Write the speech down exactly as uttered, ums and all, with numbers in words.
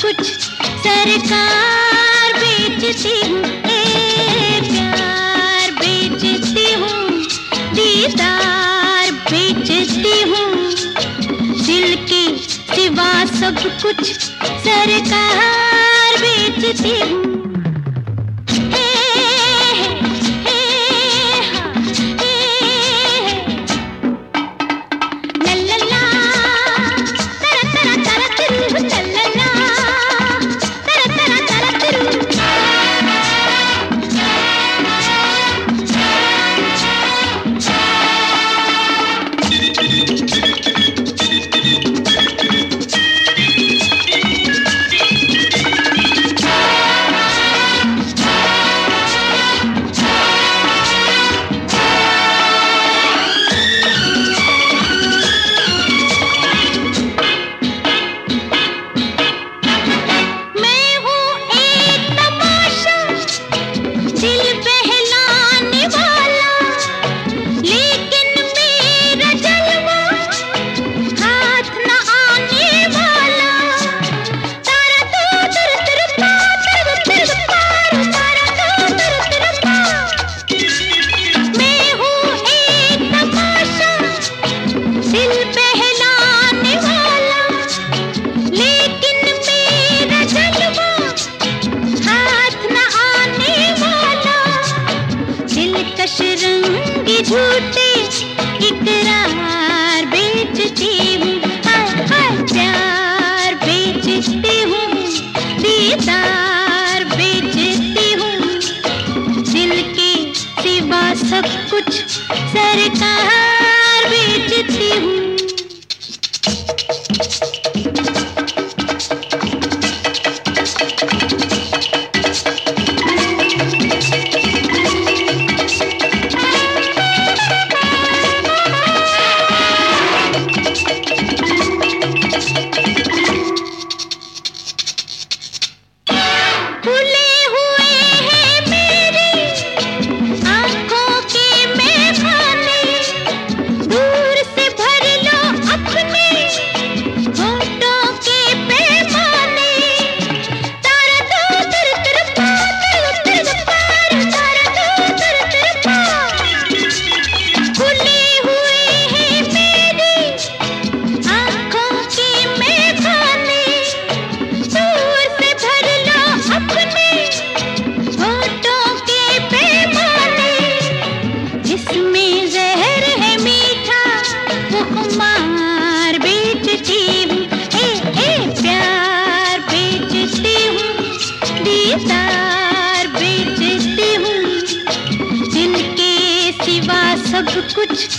कुछ सरकार बेचती हूँ, ए प्यार बेचती हूँ, दीदार बेचती हूँ, दिल के सिवा सब कुछ सरकार बेचती हूँ। कशरंगी झूठे इकरार बेचती हूँ, हाय हाय प्यार बेचती हूँ, दीदार बेचती हूँ, दिल के सिवा सब कुछ सरकार बेचती हूँ। सब कुछ